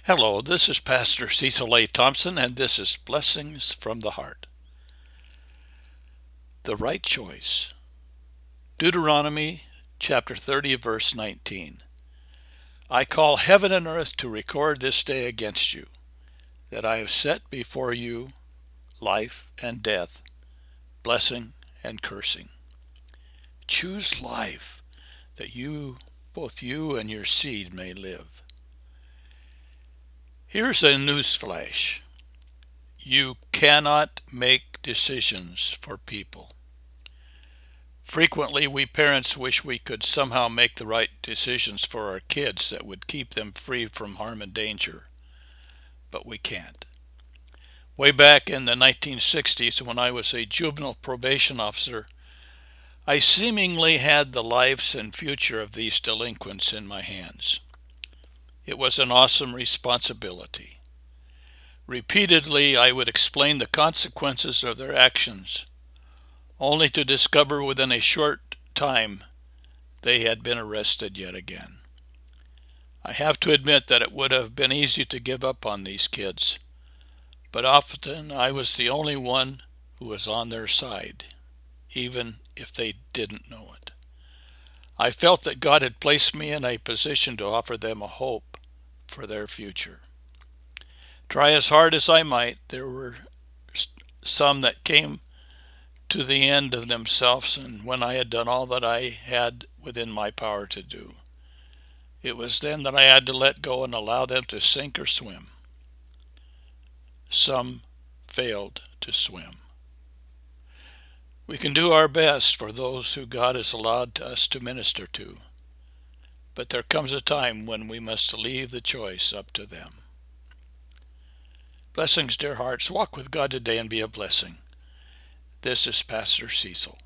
Hello, this is Pastor Cecil A. Thompson, and this is Blessings from the Heart. The right choice. Deuteronomy chapter 30, verse 19. I call heaven and earth to record this day against you, that I have set before you life and death, blessing and cursing. Choose life, that both you and your seed may live. Here's a news flash. You cannot make decisions for people. Frequently, we parents wish we could somehow make the right decisions for our kids that would keep them free from harm and danger, but we can't. Way back in the 1960s, when I was a juvenile probation officer, I seemingly had the lives and future of these delinquents in my hands. It was an awesome responsibility. Repeatedly, I would explain the consequences of their actions, only to discover within a short time they had been arrested yet again. I have to admit that it would have been easy to give up on these kids, but often I was the only one who was on their side, even if they didn't know it. I felt that God had placed me in a position to offer them a hope for their future. Try as hard as I might, there were some that came to the end of themselves, and when I had done all that I had within my power to do, it was then that I had to let go and allow them to sink or swim. Some failed to swim. We can do our best for those who God has allowed us to minister to, but there comes a time when we must leave the choice up to them. Blessings, dear hearts. Walk with God today and be a blessing. This is Pastor Cecil.